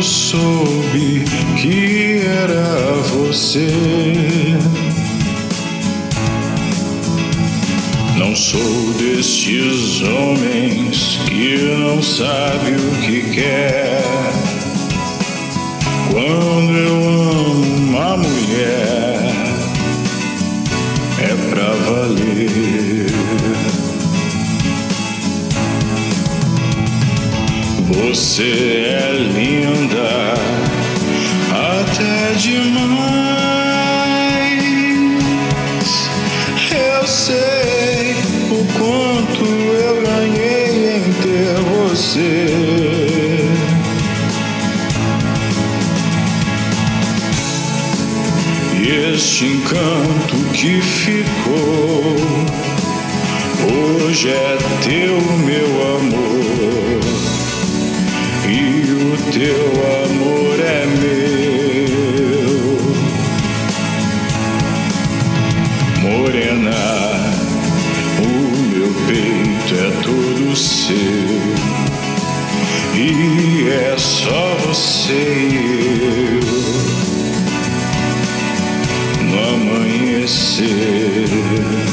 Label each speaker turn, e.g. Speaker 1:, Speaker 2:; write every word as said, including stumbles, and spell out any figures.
Speaker 1: eu soube que era você. Não sou destes homens que não sabe o que quer. Quando eu amo uma mulher, é pra valer. Você é linda até demais. Eu sei o quanto eu ganhei em ter você. E este encanto que ficou hoje é teu, meu amor. E o teu amor é meu. Morena, o meu peito é todo seu. E é só você e eu no amanhecer.